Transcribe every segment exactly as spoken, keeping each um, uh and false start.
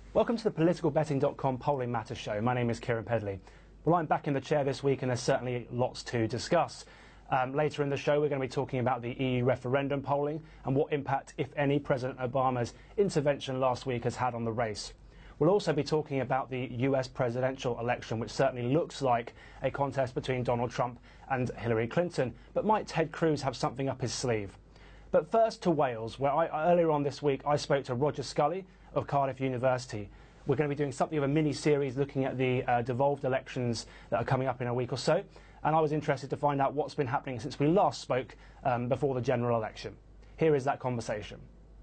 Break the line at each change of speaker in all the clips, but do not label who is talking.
Welcome to the political betting dot com Polling Matters show. My name is Kieran Pedley. Well, I'm back in the chair this week and there's certainly lots to discuss. Um, later in the show we're going to be talking about the E U referendum polling and what impact, if any, President Obama's intervention last week has had on the race. We'll also be talking about the U S presidential election, which certainly looks like a contest between Donald Trump and Hillary Clinton. But might Ted Cruz have something up his sleeve? But first to Wales, where I, earlier on this week I spoke to Roger Scully of Cardiff University. We're going to be doing something of a mini-series looking at the uh, devolved elections that are coming up in a week or so. And I was interested to find out what's been happening since we last spoke um, before the general election. Here is that conversation.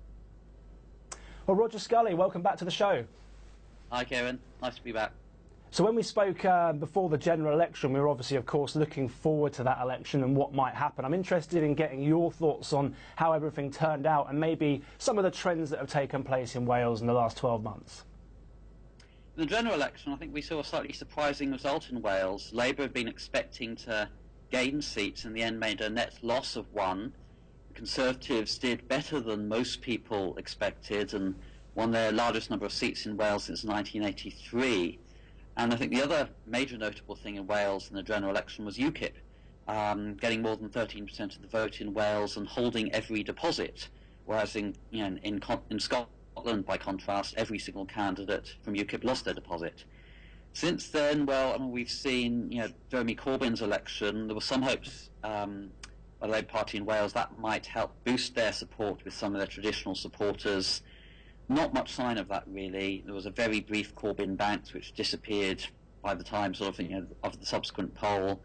Well, Roger Scully, welcome back to the show.
Hi, Kieran. Nice to be back.
So when we spoke uh, before the general election, we were obviously, of course, looking forward to that election and what might happen. I'm interested in getting your thoughts on how everything turned out and maybe some of the trends that have taken place in Wales in the last twelve months.
In the general election, I think we saw a slightly surprising result in Wales. Labour had been expecting to gain seats, and in the end made a net loss of one. The Conservatives did better than most people expected and won their largest number of seats in Wales since nineteen eighty-three. And I think the other major notable thing in Wales in the general election was UKIP, um, getting more than thirteen percent of the vote in Wales and holding every deposit, whereas in, you know, in, in Scotland, by contrast, every single candidate from UKIP lost their deposit. Since then, well, I mean, we've seen, you know, Jeremy Corbyn's election. There were some hopes um, by the Labour Party in Wales that might help boost their support with some of their traditional supporters. Not much sign of that, really. There was a very brief Corbyn bounce, which disappeared by the time sort of, you know, of the subsequent poll.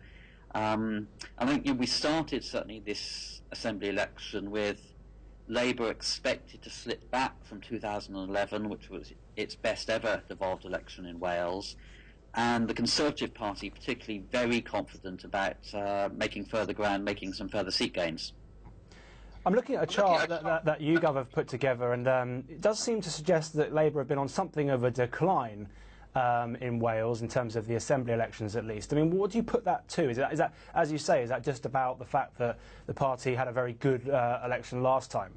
Um, I think, you know, we started certainly this Assembly election with Labour expected to slip back from two thousand eleven, which was its best ever devolved election in Wales, and the Conservative Party particularly very confident about uh, making further ground, making some further seat gains.
I'm looking at a chart that, that, that YouGov have put together, and um, it does seem to suggest that Labour have been on something of a decline um, in Wales in terms of the Assembly elections, at least. I mean, what do you put that to? Is that, is that, as you say, is that just about the fact that the party had a very good uh, election last time?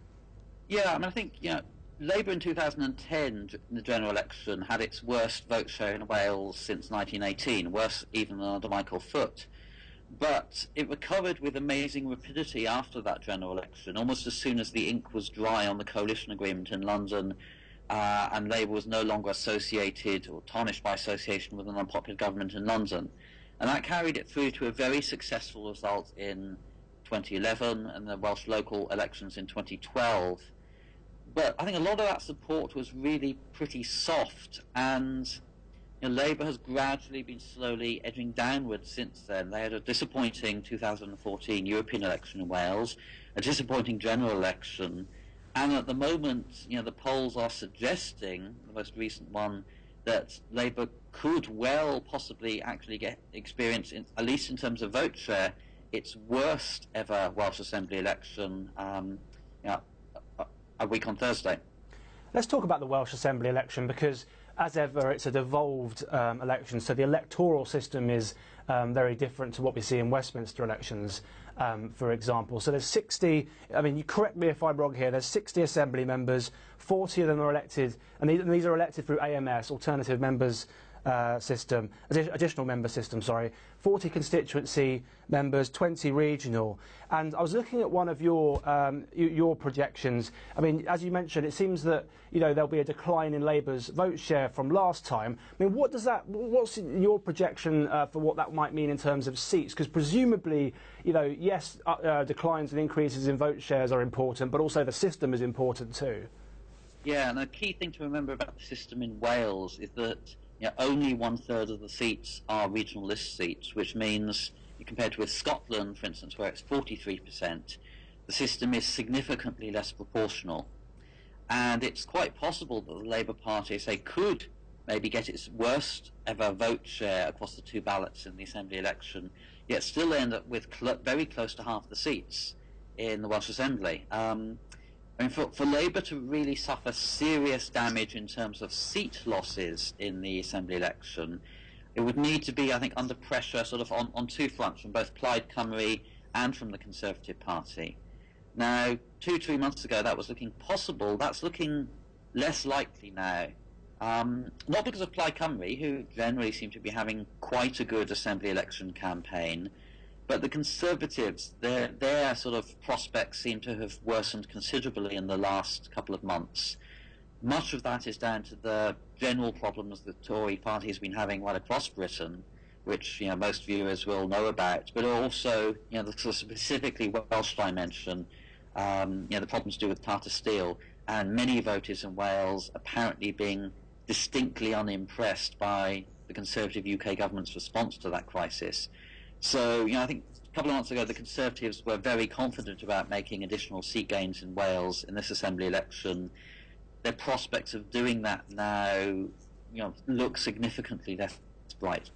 Yeah, I mean, I think, you know, Labour in two thousand ten, in the general election, had its worst vote share in Wales since nineteen eighteen, worse even than under Michael Foot. But it recovered with amazing rapidity after that general election, almost as soon as the ink was dry on the coalition agreement in London, uh, and Labour was no longer associated or tarnished by association with an unpopular government in London. And that carried it through to a very successful result in twenty eleven and the Welsh local elections in twenty twelve. But I think a lot of that support was really pretty soft, and you know, Labour has gradually been slowly edging downwards since then. They had a disappointing two thousand fourteen European election in Wales, a disappointing general election, and at the moment, you know, the polls are suggesting, the most recent one, that Labour could well possibly actually get experience, in, at least in terms of vote share, its worst ever Welsh Assembly election um, you know, a, a week on Thursday.
Let's talk about the Welsh Assembly election, because as ever, it's a devolved um, election, so the electoral system is um, very different to what we see in Westminster elections, um, for example. So there's sixty, I mean, you correct me if I'm wrong here, there's sixty Assembly members, forty of them are elected, and these, and these are elected through A M S, Alternative Members Uh, system, additional member system, sorry, forty constituency members, twenty regional. And I was looking at one of your um, your projections. I mean, as you mentioned, it seems that, you know, there'll be a decline in Labour's vote share from last time. I mean, what does that? What's your projection uh, for what that might mean in terms of seats? Because presumably, you know, yes, uh, uh, declines and increases in vote shares are important, but also the system is important too.
Yeah, and a key thing to remember about the system in Wales is that, you know, only one third of the seats are regional list seats, which means, compared with Scotland, for instance, where it's forty-three percent, the system is significantly less proportional. And it's quite possible that the Labour Party, say, could maybe get its worst ever vote share across the two ballots in the Assembly election, yet still end up with cl very close to half the seats in the Welsh Assembly. Um, I mean, for, for Labour to really suffer serious damage in terms of seat losses in the Assembly election, it would need to be, I think, under pressure sort of on, on two fronts, from both Plaid Cymru and from the Conservative Party. Now, two, three months ago, that was looking possible. That's looking less likely now. Um, not because of Plaid Cymru, who generally seem to be having quite a good Assembly election campaign, but the Conservatives, their, their sort of prospects seem to have worsened considerably in the last couple of months. Much of that is down to the general problems the Tory party has been having right across Britain, which you know most viewers will know about, but also you know the sort of specifically Welsh dimension, um, you know the problems to do with Tata Steel, and many voters in Wales apparently being distinctly unimpressed by the Conservative U K government's response to that crisis. So, you know, I think a couple of months ago the Conservatives were very confident about making additional seat gains in Wales in this Assembly election. Their prospects of doing that now, you know, look significantly less bright.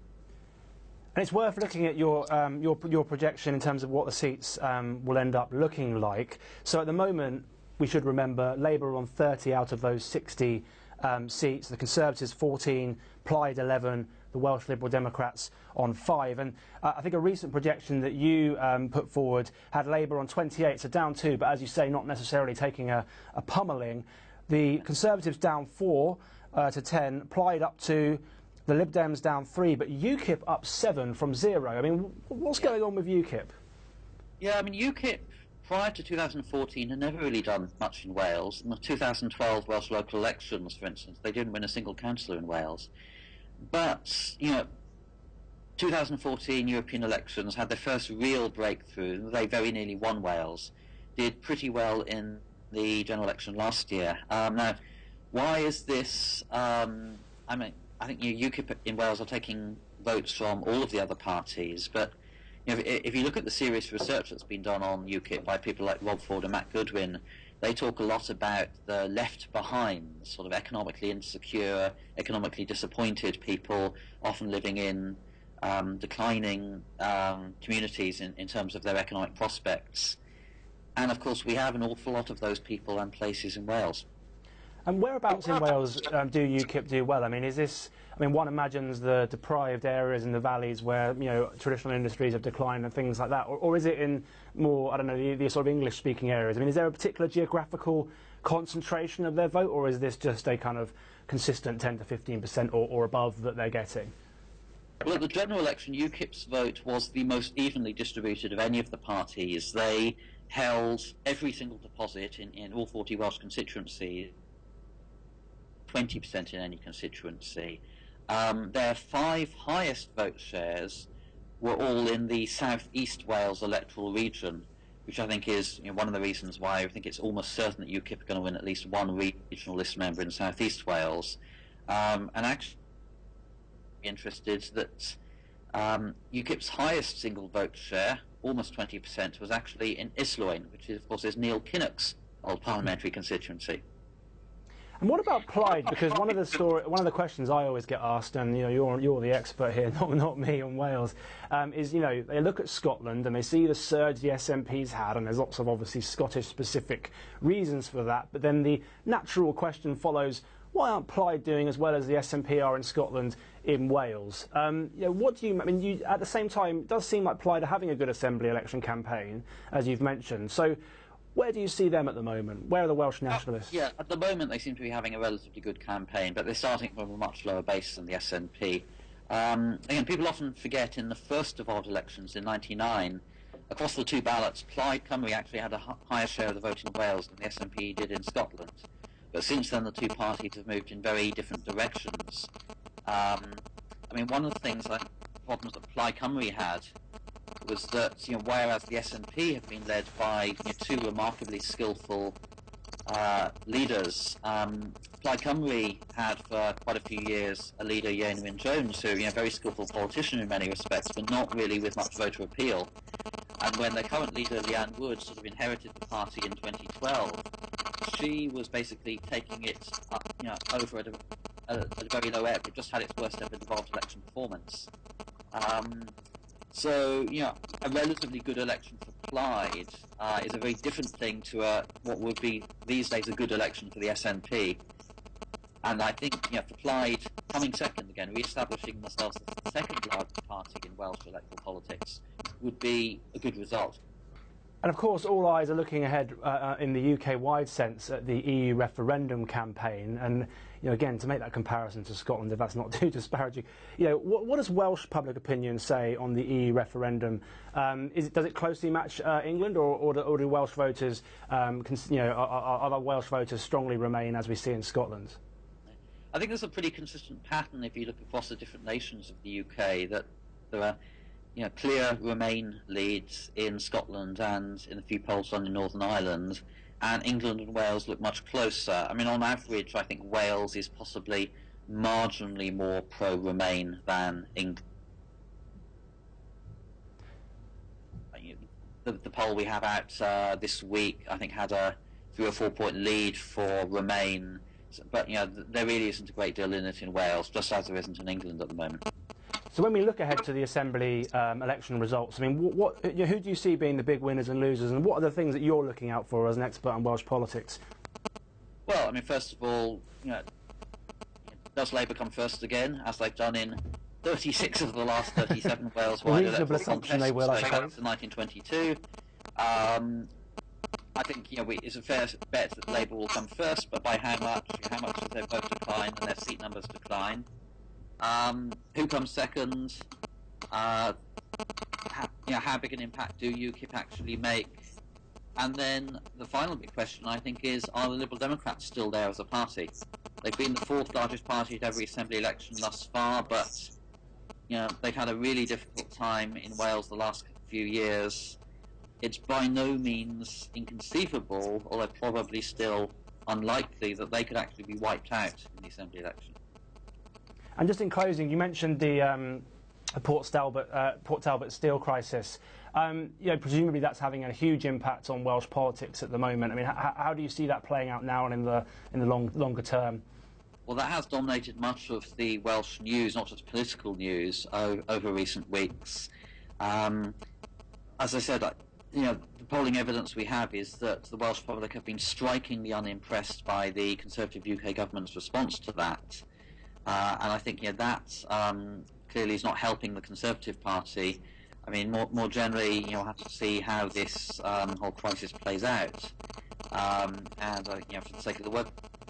And it's worth looking at your um, your your projection in terms of what the seats um, will end up looking like. So at the moment, we should remember Labour are on thirty out of those sixty um, seats, the Conservatives fourteen, Plaid eleven, the Welsh Liberal Democrats on five. And uh, I think a recent projection that you um, put forward had Labour on twenty-eight, so down two, but as you say, not necessarily taking a, a pummelling. The Conservatives down four uh, to ten, Plaid up two, the Lib Dems down three, but UKIP up seven from zero. I mean, what's going on with UKIP?
Yeah, I mean, UKIP prior to two thousand fourteen had never really done much in Wales. In the two thousand twelve Welsh local elections, for instance, they didn't win a single councillor in Wales. But, you know, two thousand fourteen European elections had their first real breakthrough. They very nearly won Wales, did pretty well in the general election last year. Um, now, why is this? Um, I mean, I think you know, UKIP in Wales are taking votes from all of the other parties, but you know, if, if you look at the serious research that's been done on UKIP by people like Rob Ford and Matt Goodwin, they talk a lot about the left behind, sort of economically insecure, economically disappointed people, often living in um, declining um, communities in, in terms of their economic prospects. And of course, we have an awful lot of those people and places in Wales.
And whereabouts in Wales um, do UKIP do well? I mean, is this? I mean, one imagines the deprived areas in the valleys where you know traditional industries have declined and things like that, or, or is it in more I don't know the, the sort of English-speaking areas? I mean, is there a particular geographical concentration of their vote, or is this just a kind of consistent ten to fifteen percent or, or above that they're getting?
Well, at the general election, UKIP's vote was the most evenly distributed of any of the parties. They held every single deposit in, in all forty Welsh constituencies, twenty percent in any constituency. Um, their five highest vote shares were all in the South East Wales electoral region, which I think is you know, one of the reasons why I think it's almost certain that UKIP are going to win at least one regional list member in South East Wales. Um, and actually, interested that um, UKIP's highest single vote share, almost twenty percent, was actually in Islwyn, which is, of course is Neil Kinnock's old parliamentary constituency.
And what about Plaid? Because one of the story, one of the questions I always get asked, and you know you're you're the expert here, not not me on Wales, um, is you know they look at Scotland and they see the surge the S N P's had, and there's lots of obviously Scottish specific reasons for that. But then the natural question follows: why aren't Plaid doing as well as the S N P are in Scotland in Wales? Um, you know, what do you? I mean, you, at the same time, it does seem like Plaid are having a good Assembly election campaign, as you've mentioned. So. Where do you see them at the moment? Where are the Welsh nationalists?
Uh, yeah, at the moment they seem to be having a relatively good campaign, but they're starting from a much lower base than the S N P. Um, again, people often forget in the first devolved elections in ninety-nine, across the two ballots, Plaid Cymru actually had a h- higher share of the vote in Wales than the S N P did in Scotland. But since then, the two parties have moved in very different directions. Um, I mean, one of the things, like, problems that Plaid Cymru had was that, you know, whereas the S N P have been led by you know, two remarkably skillful uh, leaders, um, Plaid Cymru had for quite a few years a leader, Ieuan Wyn Jones, who, you know, a very skillful politician in many respects, but not really with much voter appeal. And when their current leader, Leanne Wood, sort of inherited the party in twenty twelve, she was basically taking it up, you know, over at a, a, at a very low ebb. It just had its worst ever devolved election performance. Um, So, you know, a relatively good election for Plaid uh, is a very different thing to a, what would be these days a good election for the S N P. And I think, you know, for Plaid, coming second again, re-establishing themselves as the second largest party in Welsh electoral politics would be a good result.
And of course, all eyes are looking ahead uh, in the U K-wide sense at the E U referendum campaign. And you know, again, to make that comparison to Scotland, if that's not too disparaging, you know, what, what does Welsh public opinion say on the E U referendum? Um, is it, does it closely match uh, England, or, or, do, or do Welsh voters, um, cons you know, are, are other Welsh voters strongly Remain as we see in Scotland?
I think there's a pretty consistent pattern if you look across the different nations of the U K, that there are, you know, clear Remain leads in Scotland and in a few polls done in Northern Ireland, and England and Wales look much closer. I mean, on average, I think Wales is possibly marginally more pro-Remain than England. The, the poll we have out uh, this week, I think, had a three or four point lead for Remain, but you know, there really isn't a great deal in it in Wales, just as there isn't in England at the moment.
So when we look ahead to the Assembly um, election results, I mean, what, what, you know, who do you see being the big winners and losers, and what are the things that you're looking out for as an expert on Welsh politics?
Well, I mean, first of all, you know, does Labour come first again, as they've done in thirty-six of the last thirty-seven Wales-wide
reasonable assumption they will, I suppose.
In nineteen twenty-two. Um, I think, you know, we, it's a fair bet that Labour will come first, but by how much? How much does their vote decline and their seat numbers decline? Um, who comes second? Uh, how, you know, how big an impact do UKIP actually make? And then the final big question, I think, is, are the Liberal Democrats still there as a party? They've been the fourth largest party at every Assembly election thus far, but you know, they've had a really difficult time in Wales the last few years. It's by no means inconceivable, although probably still unlikely, that they could actually be wiped out in the Assembly election.
And just in closing, you mentioned the um, Port Talbot, uh, Port Talbot steel crisis. Um, you know, presumably that's having a huge impact on Welsh politics at the moment. I mean, how, how do you see that playing out now and in the in the long, longer term?
Well, that has dominated much of the Welsh news, not just political news, o over recent weeks. Um, as I said, you know, the polling evidence we have is that the Welsh public have been strikingly unimpressed by the Conservative U K government's response to that. Uh, and I think, you know, that um, clearly is not helping the Conservative Party. I mean, more, more generally, you know, we'll have to see how this um, whole crisis plays out. Um, and, uh, you know, for the sake of the word,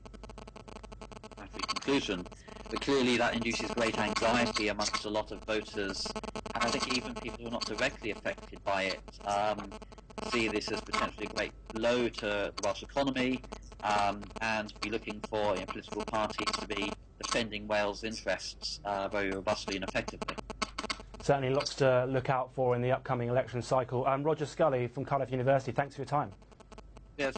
conclusion. But clearly that induces great anxiety amongst a lot of voters. And I think even people who are not directly affected by it um, see this as potentially a great blow to the Welsh economy, um, and be looking for, you know, political parties to be defending Wales' interests uh, very robustly and effectively.
Certainly lots to look out for in the upcoming election cycle. Um, Roger Scully from Cardiff University, thanks for your time.
Yes.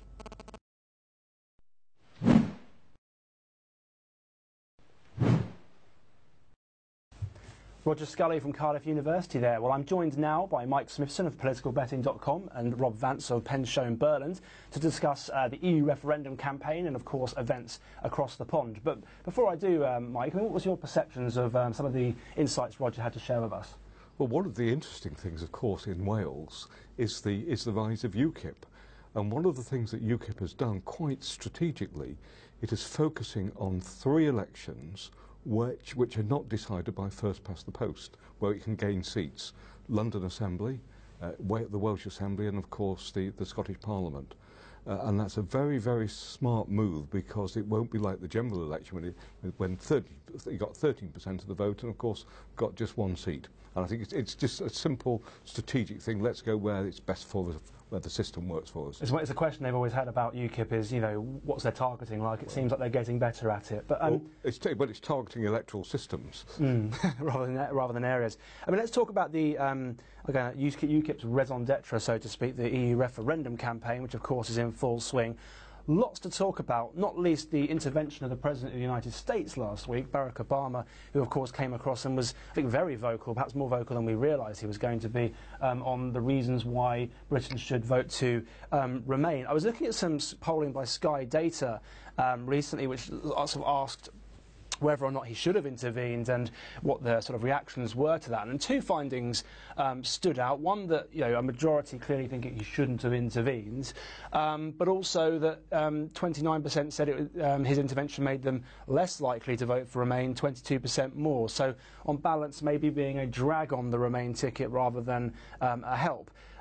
Roger Scully from Cardiff University there. Well, I'm joined now by Mike Smithson of political betting dot com and Rob Vance of Penshow Burland to discuss uh, the E U referendum campaign and, of course, events across the pond. But before I do, um, Mike, what was your perceptions of um, some of the insights Roger had to share with us?
Well, one of the interesting things, of course, in Wales is the, is the rise of UKIP. And one of the things that UKIP has done quite strategically, it is focusing on three elections which, which are not decided by first past the post, where it can gain seats. London Assembly, uh, the Welsh Assembly, and of course the, the Scottish Parliament. Uh, and that's a very, very smart move, because it won't be like the general election when, it, when thirty, you got thirteen percent of the vote and of course got just one seat. And I think it's, it's just a simple strategic thing. Let's go where it's best for us, where the system works for us.
It's, it's a question they've always had about UKIP is, you know, what's their targeting like? It well, seems like they're getting better at it. But um,
well, it's, but it's targeting electoral systems.
Mm, rather, than, rather than areas. I mean, let's talk about the, um, again, UKIP's raison d'etre, so to speak, the E U referendum campaign, which of course is in full swing. Lots to talk about, not least the intervention of the President of the United States last week, Barack Obama, who of course came across and was, I think, very vocal, perhaps more vocal than we realised he was going to be, um, on the reasons why Britain should vote to um, remain. I was looking at some polling by Sky Data um, recently, which sort of asked whether or not he should have intervened and what the sort of reactions were to that. And two findings um, stood out. One, that, you know, a majority clearly think he shouldn't have intervened, um, but also that um, twenty-nine percent said it, um, his intervention made them less likely to vote for Remain, twenty-two percent more. So on balance, maybe being a drag on the Remain ticket rather than um, a help.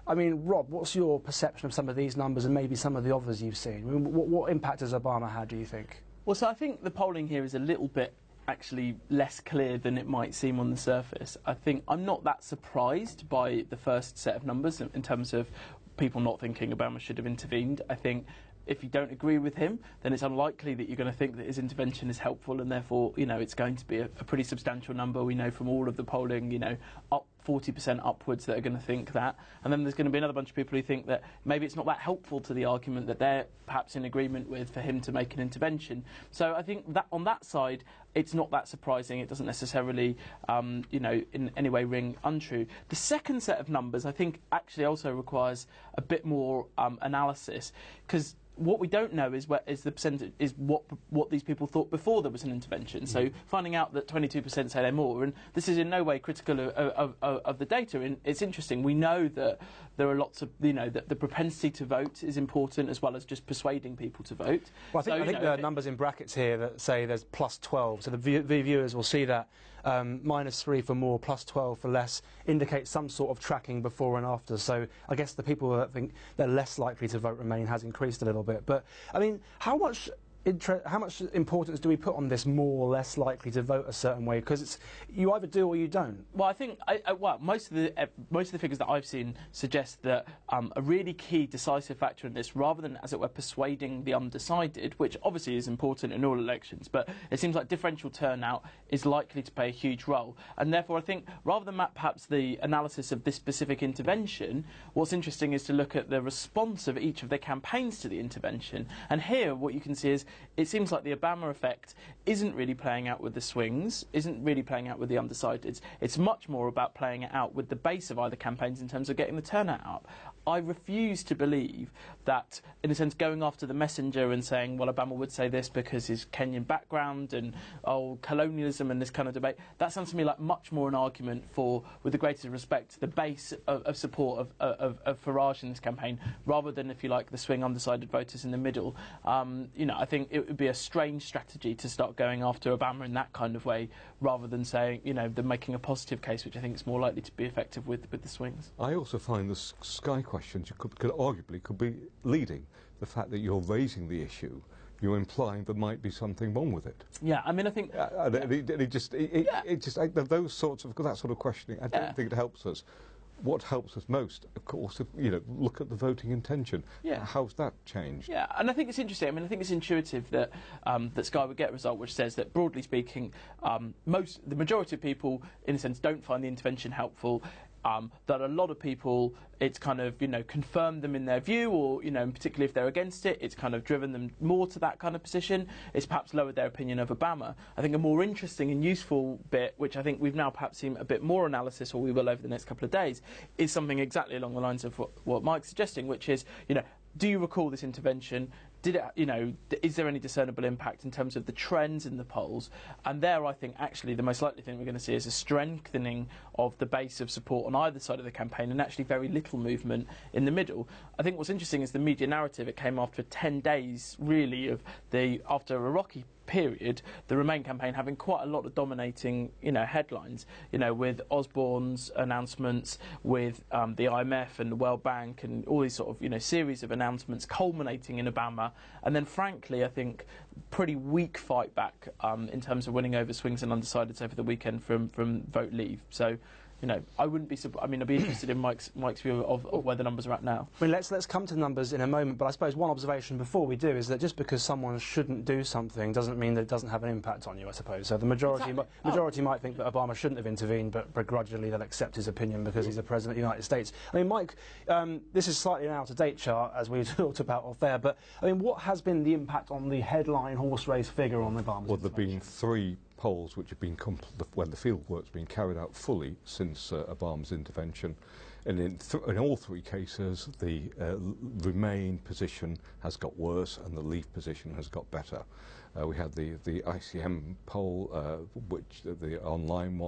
I mean, Rob, what's your perception of some of these numbers and maybe some of the others you've seen? I mean, what, what impact has Obama had, do you think?
Well, so I think the polling here is a little bit actually less clear than it might seem on the surface. I think I'm not that surprised by the first set of numbers in, in terms of people not thinking Obama should have intervened. I think if you don't agree with him, then it's unlikely that you're going to think that his intervention is helpful, and therefore, you know, it's going to be a, a pretty substantial number. We know from all of the polling, you know, up forty percent upwards that are going to think that. And then there's going to be another bunch of people who think that maybe it's not that helpful to the argument that they're perhaps in agreement with for him to make an intervention. So I think that on that side, it's not that surprising. It doesn't necessarily, um, you know, in any way ring untrue. The second set of numbers, I think, actually also requires a bit more um, analysis, because what we don't know is what is the percentage is what what these people thought before there was an intervention. Mm. So finding out that twenty-two percent say they're more, and this is in no way critical of, of, of, of the data. And it's interesting. We know that there are lots of, you know, that the propensity to vote is important as well as just persuading people to vote.
Well, I think,
so,
I think
know,
there are numbers in brackets here that say there's plus twelve. So the view, the viewers will see that um, minus three for more, plus twelve for less, indicates some sort of tracking before and after. So I guess the people that think they're less likely to vote Remain has increased a little bit. But I mean, how much inter how much importance do we put on this more or less likely to vote a certain way? Because it's you either do or you don't.
Well, I think I, I, well, most of the uh, most of the figures that I've seen suggest that um, a really key decisive factor in this, rather than, as it were, persuading the undecided, which obviously is important in all elections, but it seems like differential turnout is likely to play a huge role. And therefore, I think rather than map perhaps the analysis of this specific intervention, what's interesting is to look at the response of each of their campaigns to the intervention. And here, what you can see is it seems like the Obama effect isn't really playing out with the swings, isn't really playing out with the undecideds. It's much more about playing it out with the base of either campaigns in terms of getting the turnout up. I refuse to believe that, in a sense, going after the messenger and saying, well, Obama would say this because his Kenyan background and, oh, colonialism and this kind of debate, that sounds to me like much more an argument for, with the greatest respect, the base of, of support of, of, of Farage in this campaign, rather than, if you like, the swing undecided voters in the middle. Um, you know, I think it would be a strange strategy to start going after Obama in that kind of way, rather than saying, you know, than making a positive case, which I think is more likely to be effective with, with the swings.
I also find the Sky questions you could, could arguably could be leading. The fact that you're raising the issue, you're implying there might be something wrong with it.
Yeah, I mean, I think...
Uh, and
yeah.
it, it just, it,
yeah.
it just I, those sorts of, that sort of questioning, I don't
yeah.
think it helps us. What helps us most, of course, if, you know, look at the voting intention.
Yeah.
How's that changed?
Yeah, and I think it's interesting. I mean, I think it's intuitive that um, that Sky would get a result which says that, broadly speaking, um, most, the majority of people, in a sense, don't find the intervention helpful. Um, that a lot of people, it's kind of, you know, confirmed them in their view, or, you know, particularly if they're against it, it's kind of driven them more to that kind of position. It's perhaps lowered their opinion of Obama. I think a more interesting and useful bit, which I think we've now perhaps seen a bit more analysis, or we will over the next couple of days, is something exactly along the lines of what, what Mike's suggesting, which is, you know, do you recall this intervention? Did it, you know, is there any discernible impact in terms of the trends in the polls? And there, I think, actually, the most likely thing we're going to see is a strengthening of the base of support on either side of the campaign, and actually very little movement in the middle. I think what's interesting is the media narrative. It came after ten days, really, of the after a rocky period, the Remain campaign having quite a lot of dominating, you know, headlines, you know, with Osborne's announcements, with um, the I M F and the World Bank, and all these sort of, you know, series of announcements culminating in Obama, and then, frankly, I think pretty weak fight back um, in terms of winning over swings and undecideds over the weekend from from Vote Leave. So, you know, I wouldn't be. I mean, I'd be interested in Mike's Mike's view of, of where the numbers are at now.
I mean, let's let's come to numbers in a moment. But I suppose one observation before we do is that just because someone shouldn't do something doesn't mean that it doesn't have an impact on you. I suppose so. The majority
Exactly.
mi majority oh. might think that Obama shouldn't have intervened, but begrudgingly they'll accept his opinion because he's the president of the United States. I mean, Mike, um, this is slightly an out-of-date chart, as we talked about off air. But I mean, what has been the impact on the headline horse race figure on Obama's?
Well, there've been three polls which have been compl when the field work's been carried out fully since uh, Obama's intervention, and in, th in all three cases the uh, Remain position has got worse and the Leave position has got better. Uh, we had the the I C M poll, uh, which uh, the online one,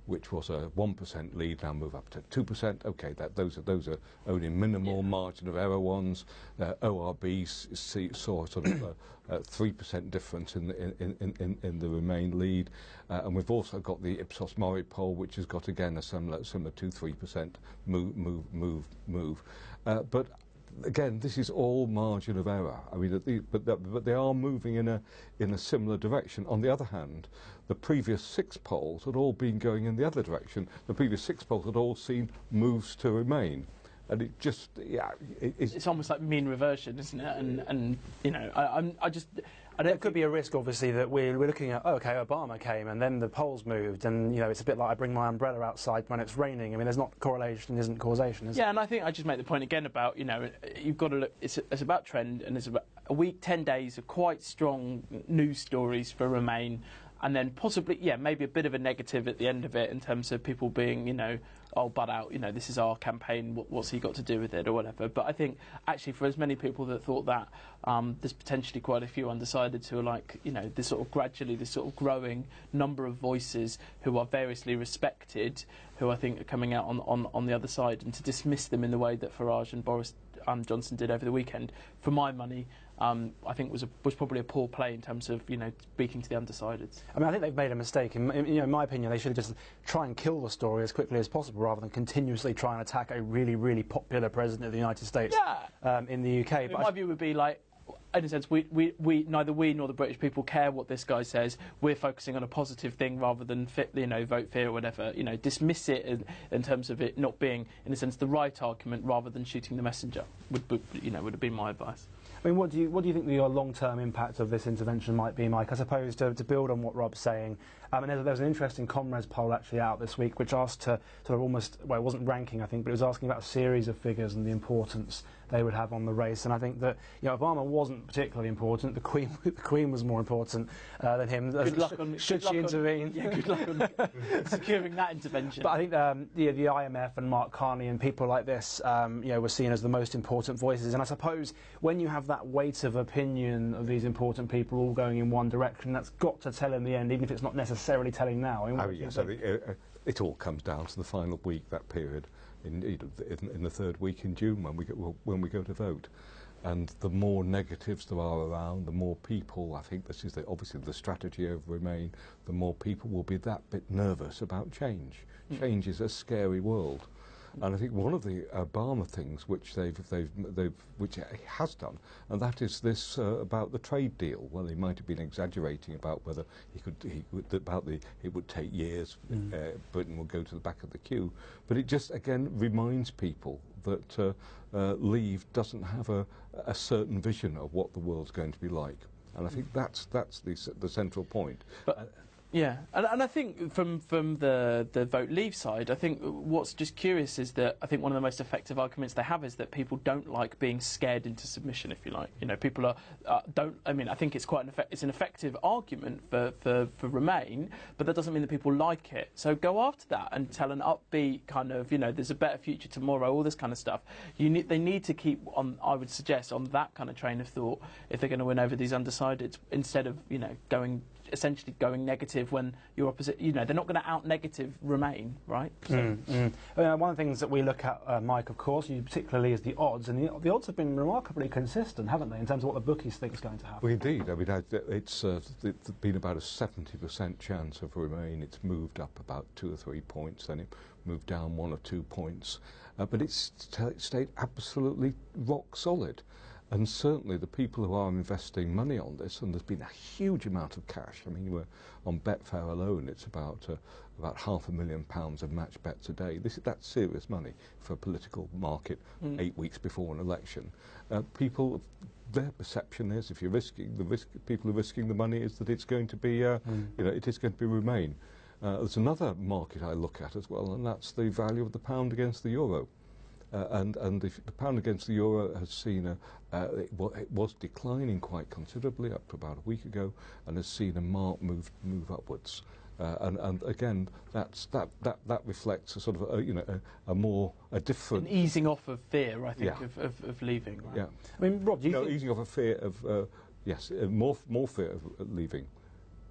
which was a one percent lead, now move up to two percent. Okay, that, those, are, those are only minimal yeah. margin of error ones. Uh, O R B see, saw sort of a, a three percent difference in the, in, in, in, in the Remain lead. Uh, and we've also got the Ipsos Mori poll, which has got, again, a similar, similar two to three percent move, move, move, move. Uh, but again, this is all margin of error. I mean, the, but, the, but they are moving in a in a similar direction. On the other hand, the previous six polls had all been going in the other direction. The previous six polls had all seen moves to Remain, and it just yeah, it, it's,
it's almost like mean reversion, isn't it? And and you know, I, I'm I just.
There could be a risk, obviously, that we're, we're looking at, oh, OK, Obama came and then the polls moved, and, you know, it's a bit like I bring my umbrella outside when it's raining. I mean, there's not correlation, isn't causation, is
Yeah, and I think I just make the point again about, you know, you've got to look, it's, it's about trend, and it's about a week, ten days of quite strong news stories for Remain, and then possibly, yeah, maybe a bit of a negative at the end of it in terms of people being, you know, oh, butt out, you know, this is our campaign, what, what's he got to do with it or whatever. But I think, actually, for as many people that thought that, um, there's potentially quite a few undecideds who are like, you know, this sort of gradually, this sort of growing number of voices who are variously respected, who I think are coming out on, on, on the other side, and to dismiss them in the way that Farage and Boris um, Johnson did over the weekend, for my money, Um, I think was a, was probably a poor play in terms of, you know, speaking to the undecideds.
I mean, I think they've made a mistake. In, in, you know, in my opinion, they should just try and kill the story as quickly as possible, rather than continuously try and attack a really, really popular president of the United States
yeah.
um, in the U K.
I mean,
but
my
I
view would be like, in a sense, we, we, we neither we nor the British people care what this guy says. We're focusing on a positive thing rather than fit, you know, vote fear or whatever. You know, dismiss it in, in terms of it not being, in a sense, the right argument rather than shooting the messenger. Would, would you know would have been my advice.
I mean, what do you what do you think the long-term impact of this intervention might be, Mike? I suppose to, to build on what Rob's saying, I mean, there, there was an interesting Comrades poll actually out this week, which asked to sort of almost, well, it wasn't ranking, I think, but it was asking about a series of figures and the importance they would have on the race. And I think that, you know, Obama wasn't particularly important. The Queen, the Queen was more important uh, than him.
Good luck on,
should
good
she
luck
intervene?
On, yeah, good luck on securing that intervention.
But I think um, the, the I M F and Mark Carney and people like this, um, you know, were seen as the most important voices. And I suppose when you have that weight of opinion of these important people all going in one direction, that's got to tell in the end, even if it's not necessarily telling now. I mean,
oh, yes, I think, uh, it all comes down to the final week, that period, in, in, in the third week in June when we, go, when we go to vote. And the more negatives there are around, the more people, I think this is the, obviously the strategy of Remain, the more people will be that bit nervous about change. Mm. Change is a scary world. And I think one of the Obama things which they've, they've, they've, which he has done, and that is this uh, about the trade deal. Well, he might have been exaggerating about whether he could, he would, about the, it would take years, mm. uh, Britain will go to the back of the queue. But it just, again, reminds people that uh, uh, Leave doesn't have a, a certain vision of what the world's going to be like. And I think that's, that's the, the central point.
But, uh, Yeah, and, and I think from from the the vote Leave side, I think what's just curious is that I think one of the most effective arguments they have is that people don't like being scared into submission, if you like. You know, people are uh, don't. I mean, I think it's quite an effect, it's an effective argument for, for for Remain, but that doesn't mean that people like it. So go after that and tell an upbeat kind of, you know, there's a better future tomorrow, all this kind of stuff. You need they need to keep on. I would suggest on that kind of train of thought if they're going to win over these undecideds, instead of you know going. essentially going negative when your opposite, you know, they're not going to out-negative Remain, right? So.
Mm, mm. I mean, one of the things that we look at, uh, Mike, of course, you particularly is the odds, and the, the odds have been remarkably consistent, haven't they, in terms of what the bookies think is going to happen?
Well, indeed. I mean, it's, uh, it's been about a seventy percent chance of Remain. It's moved up about two or three points, then it moved down one or two points. Uh, but it's st stayed absolutely rock solid. And certainly the people who are investing money on this, and there's been a huge amount of cash. I mean, we're on Betfair alone, it's about uh, about half a million pounds of match bets a day. This that's serious money for a political market mm. eight weeks before an election. Uh, people, their perception is, if you're risking the risk, people who are risking the money is that it's going to be, uh, mm. you know, it is going to be Remain. Uh, there's another market I look at as well, and that's the value of the pound against the euro. Uh, and and the, the pound against the euro has seen a, uh, it, it was declining quite considerably up to about a week ago, and has seen a marked move move upwards. Uh, and, and again, that's that, that that reflects a sort of a, you know a, a more a different
an easing off of fear, I think,
yeah.
of, of, of leaving. Right?
Yeah,
I mean, Rob, do you
no,
think
easing off of fear of uh, yes, uh, more more fear of leaving.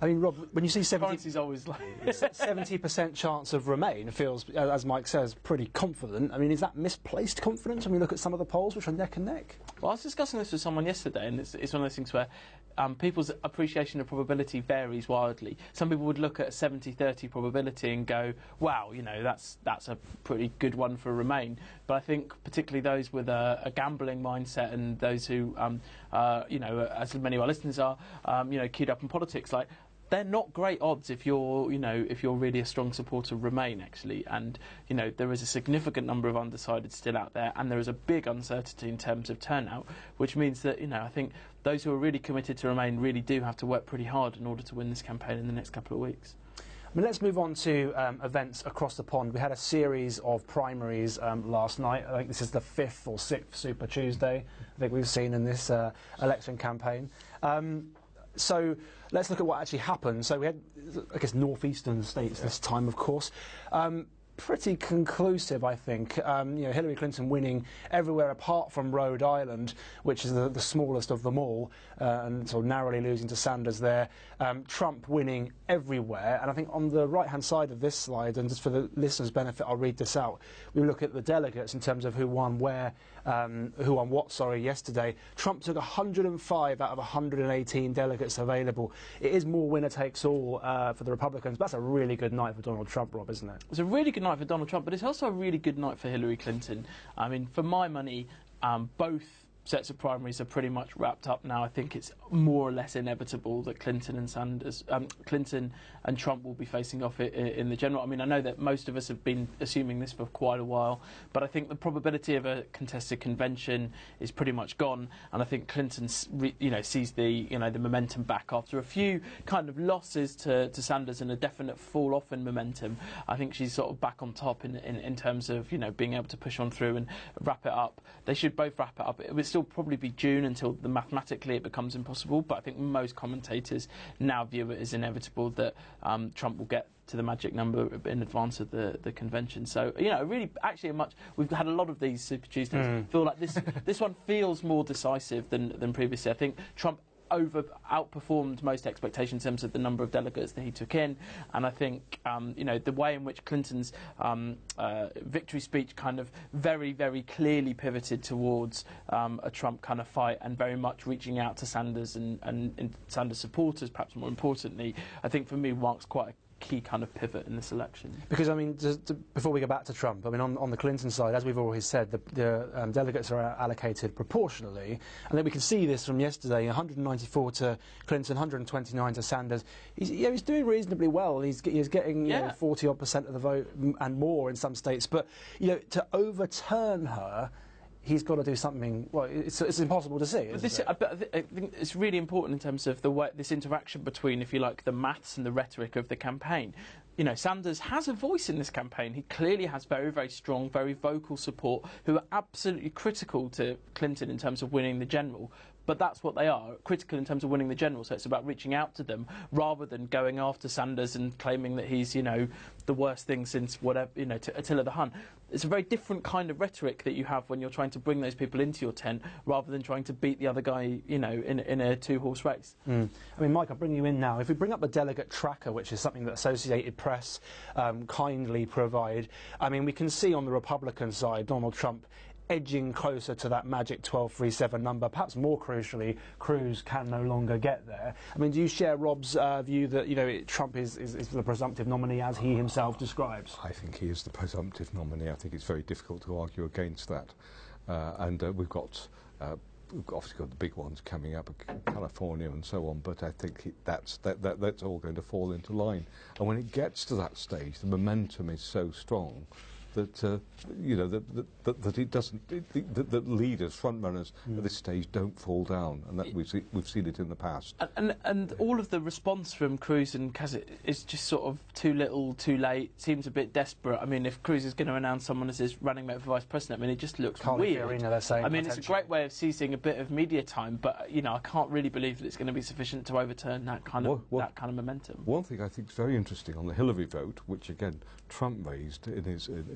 I mean, Rob, when you see seventy,
is always like
seventy percent chance of Remain feels, as Mike says, pretty confident. I mean, is that misplaced confidence when we look at some of the polls which are neck and neck?
Well, I was discussing this with someone yesterday, and it's, it's one of those things where um, people's appreciation of probability varies wildly. Some people would look at a seventy thirty probability and go, wow, you know, that's that's a pretty good one for Remain. But I think particularly those with a, a gambling mindset and those who, um, uh, you know, as many of our listeners are, um, you know, keyed up in politics, like, they're not great odds if you're, you know, if you're really a strong supporter of Remain, actually. And, you know, there is a significant number of undecided still out there, and there is a big uncertainty in terms of turnout, which means that, you know, I think those who are really committed to Remain really do have to work pretty hard in order to win this campaign in the next couple of weeks.
I mean, let's move on to um, events across the pond. We had a series of primaries um, last night. I think this is the fifth or sixth Super Tuesday I think we've seen in this uh, election campaign. Um, So let's look at what actually happened. So we had, I guess, northeastern states this time, of course. Um, pretty conclusive, I think. Um, you know, Hillary Clinton winning everywhere apart from Rhode Island, which is the, the smallest of them all, uh, and sort of narrowly losing to Sanders there. Um, Trump winning everywhere. And I think on the right-hand side of this slide, and just for the listeners' benefit, I'll read this out. We look at the delegates in terms of who won where, um, who won what, sorry, yesterday. Trump took one hundred and five out of one hundred eighteen delegates available. It is more winner-takes-all uh, for the Republicans, but that's a really good night for Donald Trump, Rob, isn't it?
It's a really good night for Donald Trump, but it's also a really good night for Hillary Clinton. I mean, for my money, um, both sets of primaries are pretty much wrapped up now. I think it's more or less inevitable that Clinton and Sanders, um, Clinton and Trump will be facing off in, in the general. I mean, I know that most of us have been assuming this for quite a while, but I think the probability of a contested convention is pretty much gone, and I think Clinton, you know, sees the you know the momentum back after a few kind of losses to, to Sanders and a definite fall off in momentum. I think she's sort of back on top in, in in terms of you know being able to push on through and wrap it up. They should both wrap it up. It was still probably be June until the mathematically it becomes impossible, but I think most commentators now view it as inevitable that um, Trump will get to the magic number in advance of the, the convention. So, you know, really, actually, a much we've had a lot of these Super Tuesdays. Mm. feel like this this one feels more decisive than, than previously. I think Trump over outperformed most expectations in terms of the number of delegates that he took in, and I think um, you know the way in which Clinton's um, uh, victory speech kind of very very clearly pivoted towards um, a Trump kind of fight and very much reaching out to Sanders and, and, and Sanders supporters, perhaps more importantly, I think for me marks quite a key kind of pivot in this election.
Because, I mean, to, to, before we go back to Trump, I mean, on, on the Clinton side, as we've always said, the, the um, delegates are allocated proportionally. And then we can see this from yesterday, one hundred ninety-four to Clinton, one hundred twenty-nine to Sanders. He's, you know, he's doing reasonably well. He's, he's getting
yeah.
you know, forty odd percent of the vote and more in some states. But, you know, to overturn her, he's got to do something. Well, it's, it's impossible to see. Isn't
this,
it?
I, I think it's really important in terms of the way, this interaction between, if you like, the maths and the rhetoric of the campaign. You know, Sanders has a voice in this campaign. He clearly has very, very strong, very vocal support who are absolutely critical to Clinton in terms of winning the general. But that's what they are, critical in terms of winning the general. So it's about reaching out to them rather than going after Sanders and claiming that he's, you know, the worst thing since whatever, you know, Attila the Hun. It's a very different kind of rhetoric that you have when you're trying to bring those people into your tent rather than trying to beat the other guy, you know, in, in a two-horse race.
Mm. I mean, Mike, I'll bring you in now. If we bring up the delegate tracker, which is something that Associated Press um, kindly provide, I mean, we can see on the Republican side, Donald Trump edging closer to that magic twelve three seven number. Perhaps more crucially, Cruz can no longer get there. I mean, do you share Rob's uh, view that you know it, Trump is, is, is the presumptive nominee as he himself describes?
I think he is the presumptive nominee. I think it's very difficult to argue against that. Uh, and uh, we've got uh, we've obviously got the big ones coming up, California and so on. But I think he, that's that, that that's all going to fall into line. And when it gets to that stage, the momentum is so strong that uh, you know that, that, that, that it doesn't it, that, that leaders, front runners mm. at this stage don't fall down, and that we've see, we've seen it in the past.
And, and and all of the response from Cruz and Kasich is just sort of too little, too late. Seems a bit desperate. I mean, if Cruz is going to announce someone as his running mate for vice president, I mean, it just looks
can't
weird.
Arena, they're saying
I mean, it's a great way of seizing a bit of media time, but you know, I can't really believe that it's going to be sufficient to overturn that kind of
well, well,
that kind of momentum.
One thing I think is very interesting on the Hillary vote, which again Trump raised in his in,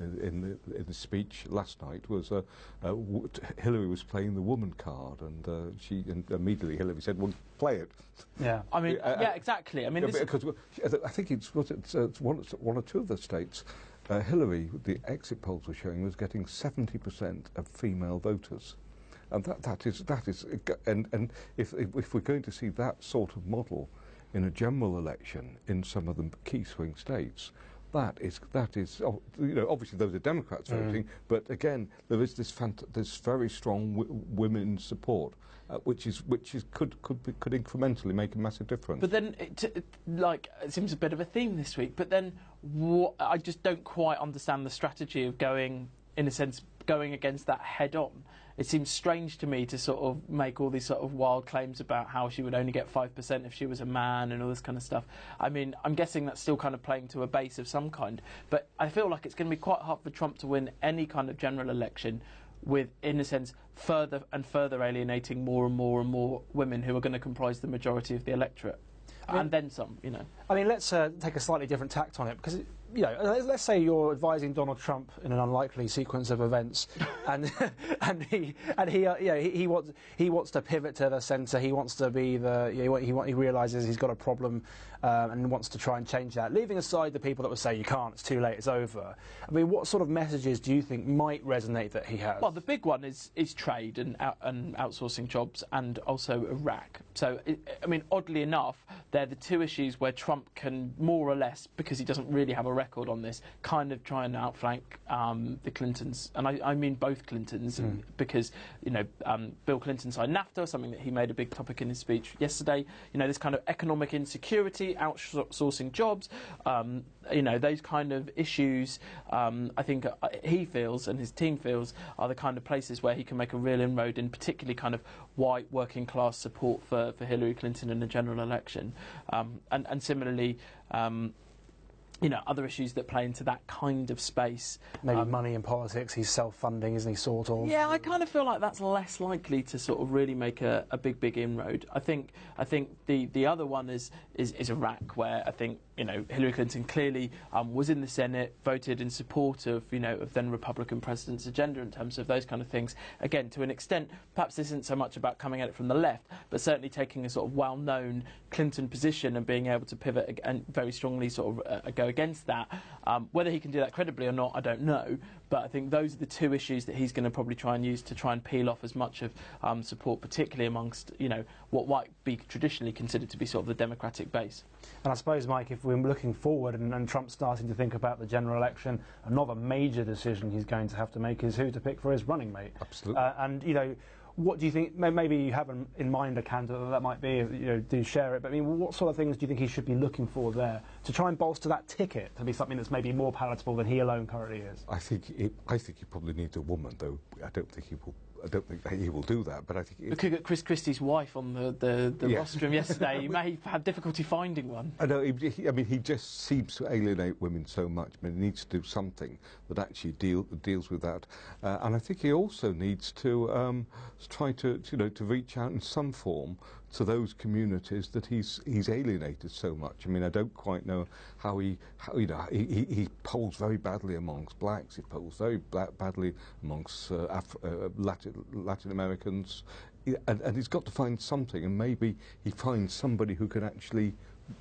uh, in the in the speech last night was uh, uh, w- Hillary was playing the woman card, and uh, she and immediately Hillary said, "Well, play it."
Yeah,
I mean,
Uh,
yeah, exactly. I mean,
Yeah,
this
because I think it's, was it, uh, it's one, one or two of the states. Uh, Hillary, the exit polls were showing, was getting seventy percent of female voters, and that, that is that is and and if, if if we're going to see that sort of model in a general election in some of the key swing states, that is that is oh, you know obviously those are Democrats
Mm.
voting, but again there is this fant- this very strong w- women's support, uh, which is which is could could be, could incrementally make a massive difference.
But then, it, it, like, it seems a bit of a theme this week. But then, what, I just don't quite understand the strategy of going, in a sense, going against that head on. It seems strange to me to sort of make all these sort of wild claims about how she would only get five percent if she was a man and all this kind of stuff. I mean, I'm guessing that's still kind of playing to a base of some kind. But I feel like it's going to be quite hard for Trump to win any kind of general election with, in a sense, further and further alienating more and more and more women who are going to comprise the majority of the electorate.
I mean,
and then some, you know.
I mean, let's uh, take a slightly different tact on it, because, you know, let's, let's say you're advising Donald Trump in an unlikely sequence of events, and and he and he, uh, you know, he, he wants he wants to pivot to the centre. He wants to be the you know, he he realises he's got a problem, um, and wants to try and change that. Leaving aside the people that would say you can't, it's too late, it's over. I mean, what sort of messages do you think might resonate that he has?
Well, the big one is is trade and out, and outsourcing jobs, and also Iraq. So, it, I mean, oddly enough, they're the two issues where Trump can more or less, because he doesn't really have a record on this, kind of try and outflank um, the Clintons, and I, I mean both Clintons,
Mm.
because you know um, Bill Clinton signed NAFTA, something that he made a big topic in his speech yesterday. You know, this kind of economic insecurity, outsourcing jobs, um, you know, those kind of issues. Um, I think uh, he feels and his team feels are the kind of places where he can make a real inroad in, particularly kind of white working class support for, for Hillary Clinton in a general election, um, and and similarly. Um, You know, other issues that play into that kind of space.
Maybe
Um,
money in politics. He's self-funding, isn't he? Sort of.
Yeah, I kind of feel like that's less likely to sort of really make a, a big, big inroad. I think I think the, the other one is, is, is Iraq, where I think, you know, Hillary Clinton clearly um, was in the Senate, voted in support of, you know, of then Republican president's agenda in terms of those kind of things. Again, to an extent, perhaps this isn't so much about coming at it from the left, but certainly taking a sort of well-known Clinton position and being able to pivot and very strongly sort of uh, go against that. Um, whether he can do that credibly or not, I don't know. But I think those are the two issues that he's going to probably try and use to try and peel off as much of um, support, particularly amongst, you know, what might be traditionally considered to be sort of the Democratic base.
And I suppose, Mike, if we're looking forward and, and Trump's starting to think about the general election, another major decision he's going to have to make is who to pick for his running mate.
Absolutely.
Uh, and, you know, what do you think, maybe you have in mind a candidate that might be, you know, do share it, but I mean, what sort of things do you think he should be looking for there to try and bolster that ticket to be something that's maybe more palatable than he alone currently is?
I think it, I think he probably needs a woman, though. I don't think he will. I don't think he will do that. But I think
We could get Chris Christie's wife on the the, the
Yeah.
rostrum yesterday. You may have had difficulty finding one.
I know. He, he, I mean, he just seems to alienate women so much. I mean, he needs to do something that actually deal, deals with that. Uh, and I think he also needs to um, try to, you know, to reach out in some form to those communities that he's he's alienated so much. I mean, I don't quite know how he, how, you know, he, he, he polls very badly amongst blacks. He polls very bla- badly amongst uh, Af- uh, Latin, Latin Americans, He- and, and he's got to find something. And maybe he finds somebody who can actually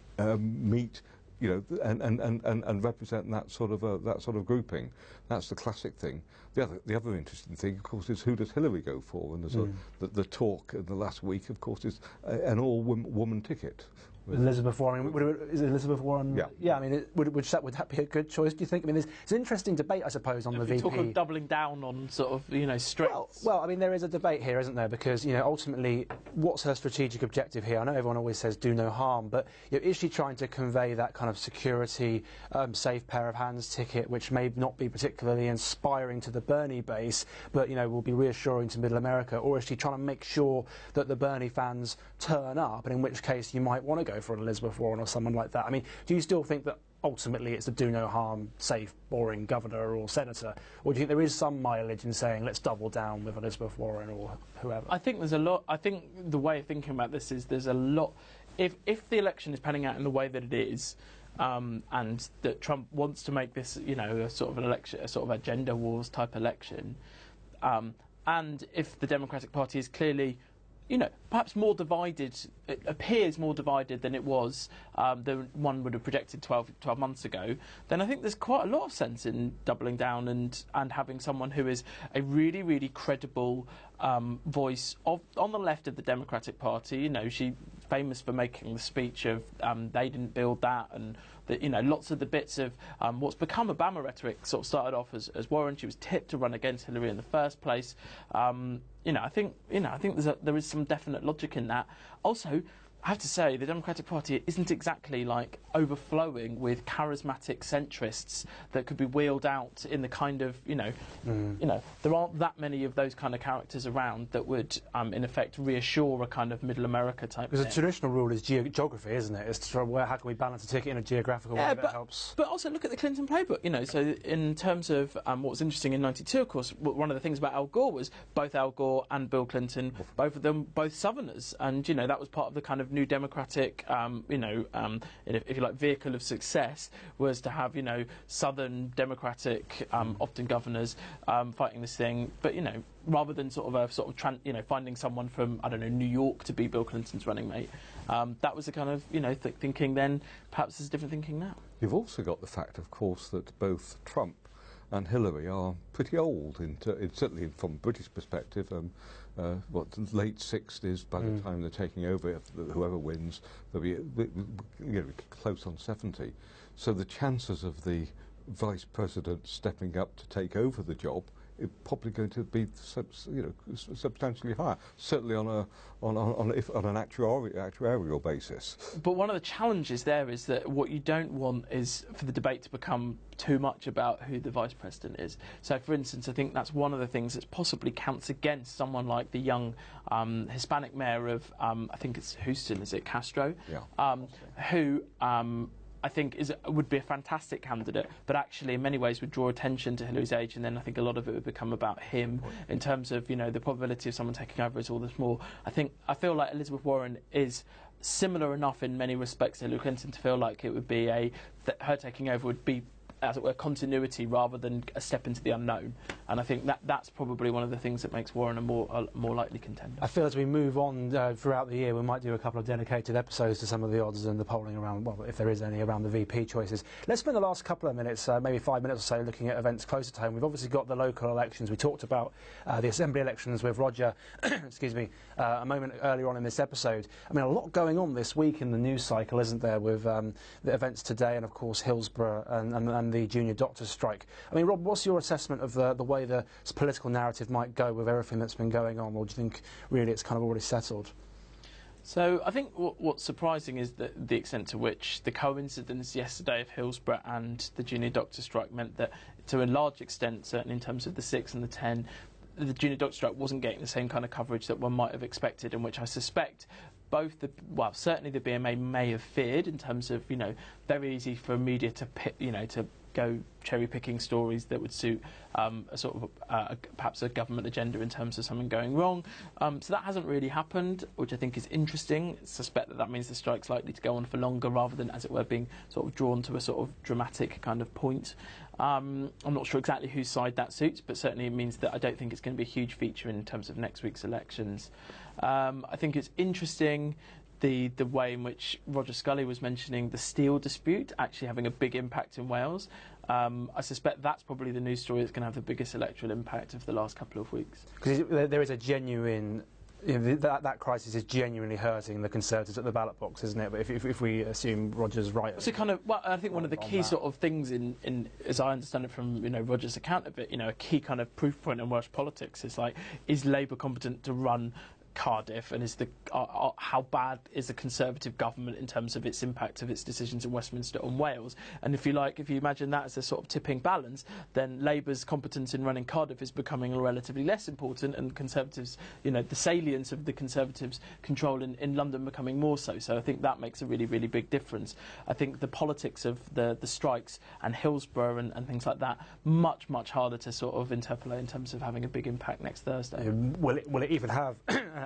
um, meet, you know, th- and, and, and, and, and represent that sort of uh, that sort of grouping. That's the classic thing. The other the other interesting thing, of course, is who does Hillary go for? And there's
Mm.
a, the, the talk in the last week, of course, is uh, an all-woman ticket.
Elizabeth Warren, would it, is Elizabeth Warren?
Yeah.
Yeah, I mean, it, would, would, that, would that be a good choice, do you think? I mean, there's, it's an interesting debate, I suppose, on the
If you
V P.
talk of doubling down on sort of, you know, strengths.
Well, well, I mean, there is a debate here, isn't there? Because, you know, ultimately, what's her strategic objective here? I know everyone always says do no harm, but you know, is she trying to convey that kind of security, um, safe pair of hands ticket, which may not be particularly inspiring to the Bernie base, but, you know, will be reassuring to Middle America? Or is she trying to make sure that the Bernie fans turn up, and in which case you might want to go for an Elizabeth Warren or someone like that? I mean, do you still think that ultimately it's a do no harm, safe, boring governor or senator? Or do you think there is some mileage in saying let's double down with Elizabeth Warren or whoever?
I think there's a lot. I think the way of thinking about this is there's a lot. If if the election is panning out in the way that it is, um, and that Trump wants to make this, you know, a sort of an election, a sort of a gender wars type election. Um, and if the Democratic Party is clearly, you know, perhaps more divided, it appears more divided than it was, um, than one would have projected twelve, twelve months ago, then I think there's quite a lot of sense in doubling down and, and having someone who is a really, really credible um, voice of on the left of the Democratic Party. You know, she's famous for making the speech of um, they didn't build that, and that, you know, lots of the bits of um, what's become Obama rhetoric sort of started off as, as Warren. She was tipped to run against Hillary in the first place. Um, you know, I think you know, I think there's a, there is some definite logic in that. Also, I have to say, the Democratic Party isn't exactly like overflowing with charismatic centrists that could be wheeled out in the kind of, you know, mm. you know, there aren't that many of those kind of characters around that would, um, in effect, reassure a kind of Middle America type.
Because the traditional rule is ge geography, isn't it? It's to where how can we balance a ticket in a geographical
yeah,
way
but,
that helps.
But also look at the Clinton playbook. You know, so in terms of um, what was interesting in ninety-two, of course, one of the things about Al Gore was both Al Gore and Bill Clinton, both of them, both Southerners, and you know that was part of the kind of New Democratic, um, you know, um, if, if you like, vehicle of success was to have, you know, Southern Democratic, um, often governors, um, fighting this thing. But you know, rather than sort of a sort of tran you know finding someone from I don't know New York to be Bill Clinton's running mate, um, that was the kind of you know th thinking then. Perhaps there's different thinking now.
You've also got the fact, of course, that both Trump and Hillary are pretty old, in in, certainly from a British perspective. Um, uh, what, late sixties by mm. the time they're taking over. If whoever wins, they'll be you know, close on seventy. So the chances of the vice president stepping up to take over the job is probably going to be subs, you know, substantially higher. Certainly on a on on, on, if, on an actuarial, actuarial basis.
But one of the challenges there is that what you don't want is for the debate to become too much about who the vice president is. So, for instance, I think that's one of the things that possibly counts against someone like the young um, Hispanic mayor of, um, I think it's Houston, is it Castro?
Yeah.
Um, who um, I think is would be a fantastic candidate, but actually in many ways would draw attention to Hillary's age, and then I think a lot of it would become about him in terms of, you know, the probability of someone taking over is all the more. I think I feel like Elizabeth Warren is similar enough in many respects to Hillary Clinton to feel like it would be a that her taking over would be, as it were, continuity rather than a step into the unknown. And I think that that's probably one of the things that makes Warren a more a more likely contender.
I feel as we move on uh, throughout the year, we might do a couple of dedicated episodes to some of the odds and the polling around, well, if there is any, around the V P choices. Let's spend the last couple of minutes, uh, maybe five minutes or so, looking at events closer to home. We've obviously got the local elections. We talked about uh, the Assembly elections with Roger, excuse me, uh, a moment earlier on in this episode. I mean, a lot going on this week in the news cycle, isn't there, with um, the events today and, of course, Hillsborough and, and, and the junior doctors' strike. I mean, Rob, what's your assessment of the, the way the political narrative might go with everything that's been going on, or do you think really it's kind of already settled?
So I think what, what's surprising is that the extent to which the coincidence yesterday of Hillsborough and the junior doctor strike meant that, to a large extent, certainly in terms of the six and the ten, the junior doctor strike wasn't getting the same kind of coverage that one might have expected, in which I suspect both the, well, certainly the B M A may have feared, in terms of, you know, very easy for media to pick, you know, to go cherry-picking stories that would suit um, a sort of uh, perhaps a government agenda in terms of something going wrong. Um, so that hasn't really happened, which I think is interesting. I suspect that that means the strike's likely to go on for longer rather than, as it were, being sort of drawn to a sort of dramatic kind of point. Um, I'm not sure exactly whose side that suits, but certainly it means that I don't think it's going to be a huge feature in terms of next week's elections. Um, I think it's interesting the the way in which Roger Scully was mentioning the steel dispute actually having a big impact in Wales. Um, I suspect that's probably the news story that's going to have the biggest electoral impact of the last couple of weeks.
Because there is a genuine... You know, that, that crisis is genuinely hurting the Conservatives at the ballot box, isn't it? But if, if, if we assume Roger's right...
So kind of, well, I think one of the key sort of things in, in, as I understand it from, you know, Roger's account of it, you know, a key kind of proof point in Welsh politics is like, is Labour competent to run Cardiff, and is the uh, uh, how bad is the Conservative government in terms of its impact of its decisions in Westminster on Wales? And if you like, if you imagine that as a sort of tipping balance, then Labour's competence in running Cardiff is becoming relatively less important, and Conservatives, you know, the salience of the Conservatives' control in, in London becoming more so. So I think that makes a really, really big difference. I think the politics of the the strikes and Hillsborough and, and things like that, much, much harder to sort of interpolate in terms of having a big impact next Thursday.
Will it, will it even have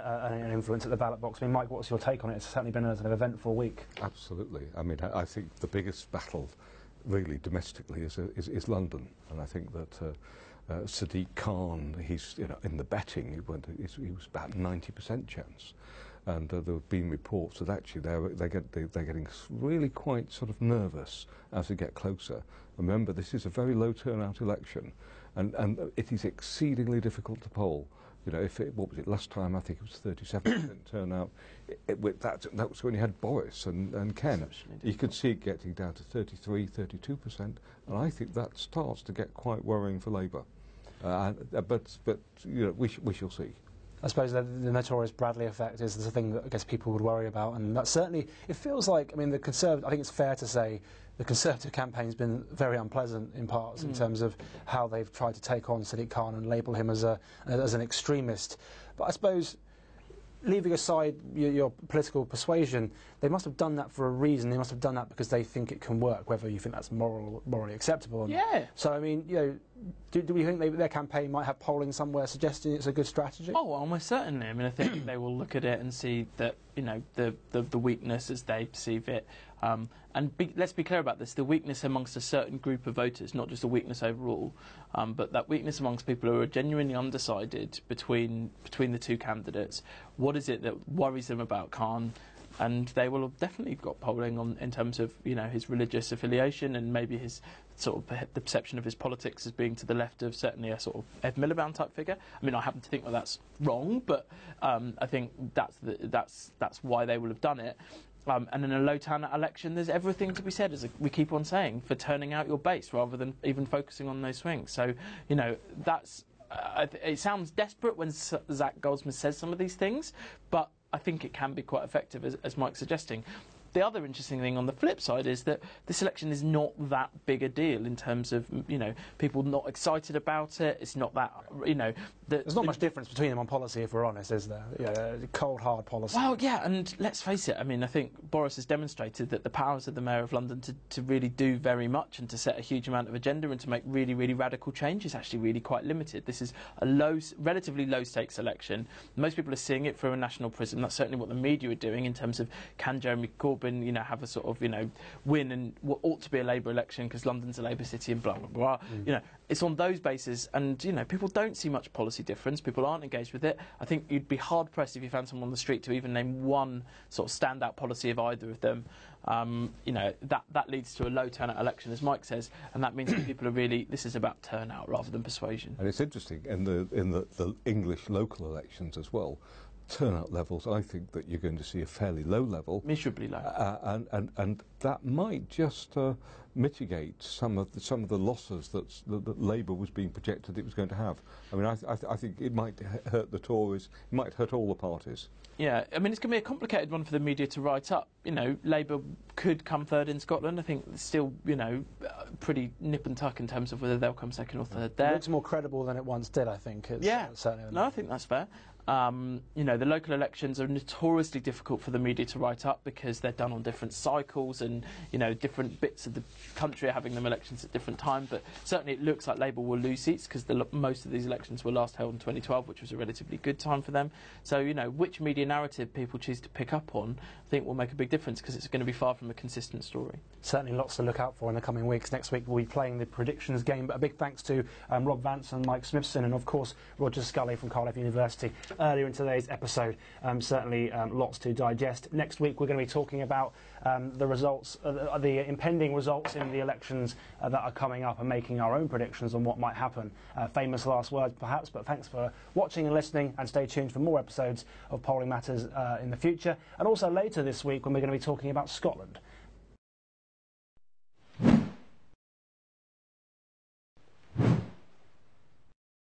a, an influence at the ballot box. I mean, Mike, what's your take on it? It's certainly been an eventful week.
Absolutely. I mean, I, I think the biggest battle, really domestically, is, uh, is, is London, and I think that uh, uh, Sadiq Khan, he's you know in the betting, he went, he's, he was about ninety percent chance, and uh, there have been reports that actually they're they get they, they're getting really quite sort of nervous as they get closer. Remember, this is a very low turnout election, and and it is exceedingly difficult to poll. You know, if it, what was it last time? I think it was thirty-seven percent turnout. It, it, that, that was when you had Boris and, and Ken. You could see it getting down to thirty-three, thirty-two percent, and I think that starts to get quite worrying for Labour. Uh, but, but you know, we, sh we shall see.
I suppose the, the notorious Bradley effect is the thing that I guess people would worry about, and that certainly, it feels like, I mean, the Conservative, I think it's fair to say the Conservative campaign's been very unpleasant in parts mm. in terms of how they've tried to take on Sadiq Khan and label him as a as an extremist. But I suppose, leaving aside your, your political persuasion, they must have done that for a reason. They must have done that because they think it can work, whether you think that's moral, morally acceptable or not.
Yeah. So,
I mean, you know, do, do we think they, their campaign might have polling somewhere suggesting it's a good strategy?
Oh, almost certainly. I mean, I think they will look at it and see that, you know, the, the, the weakness as they perceive it. Um, and be, let's be clear about this, the weakness amongst a certain group of voters, not just a weakness overall, um, but that weakness amongst people who are genuinely undecided between between the two candidates. What is it that worries them about Khan? And they will have definitely got polling on in terms of, you know, his religious affiliation and maybe his sort of the perception of his politics as being to the left of certainly a sort of Ed Miliband type figure. I mean, I happen to think that that's wrong, but um, I think that's the, that's that's why they will have done it. Um, and in a low turnout election, there's everything to be said, as we keep on saying, for turning out your base rather than even focusing on those swings. So, you know, that's uh, it sounds desperate when Zac Goldsmith says some of these things, but I think it can be quite effective, as, as Mike's suggesting. The other interesting thing on the flip side is that this election is not that big a deal in terms of, you know, people not excited about it. It's not that, you know... The,
There's not
the,
much difference between them on policy, if we're honest, is there? Yeah, cold, hard policy.
Well, yeah, and let's face it, I mean, I think Boris has demonstrated that the powers of the Mayor of London to, to really do very much and to set a huge amount of agenda and to make really, really radical change is actually really quite limited. This is a low, relatively low-stakes election. Most people are seeing it through a national prism. That's certainly what the media are doing in terms of, can Jeremy Corbyn, you know, have a sort of, you know, win and what ought to be a Labour election because London's a Labour city and blah, blah, blah. Mm. You know, it's on those bases and, you know, people don't see much policy difference. People aren't engaged with it. I think you'd be hard-pressed if you found someone on the street to even name one sort of standout policy of either of them. Um, you know, that, that leads to a low turnout election, as Mike says, and that means that people are really, this is about turnout rather than persuasion.
And it's interesting, in the, in the, the English local elections as well, turnout levels, I think that you're going to see a fairly low level.
Miserably low.
Uh, and, and, and that might just uh, mitigate some of the, some of the losses that's, that, that Labour was being projected it was going to have. I mean, I, th I, th I think it might hurt the Tories, it might hurt all the parties.
Yeah, I mean, it's going to be a complicated one for the media to write up. You know, Labour could come third in Scotland. I think it's still, you know, pretty nip and tuck in terms of whether they'll come second or third there.
It looks more credible than it once did, I think. It's,
yeah,
uh, certainly.
No, I think that's fair. Um, you know, the local elections are notoriously difficult for the media to write up because they're done on different cycles and, you know, different bits of the country are having them elections at different times. But certainly it looks like Labour will lose seats because the, most of these elections were last held in twenty twelve, which was a relatively good time for them. So, you know, which media narrative people choose to pick up on, I think will make a big difference because it's going to be far from a consistent story.
Certainly lots to look out for in the coming weeks. Next week we'll be playing the predictions game, but a big thanks to um, Rob Vance and Mike Smithson and, of course, Roger Scully from Cardiff University earlier in today's episode. Um, certainly um, lots to digest. Next week we're going to be talking about um, the results, uh, the impending results in the elections uh, that are coming up and making our own predictions on what might happen. Uh, famous last words perhaps, but thanks for watching and listening, and stay tuned for more episodes of Polling Matters uh, in the future. And also later this week when we're going to be talking about Scotland.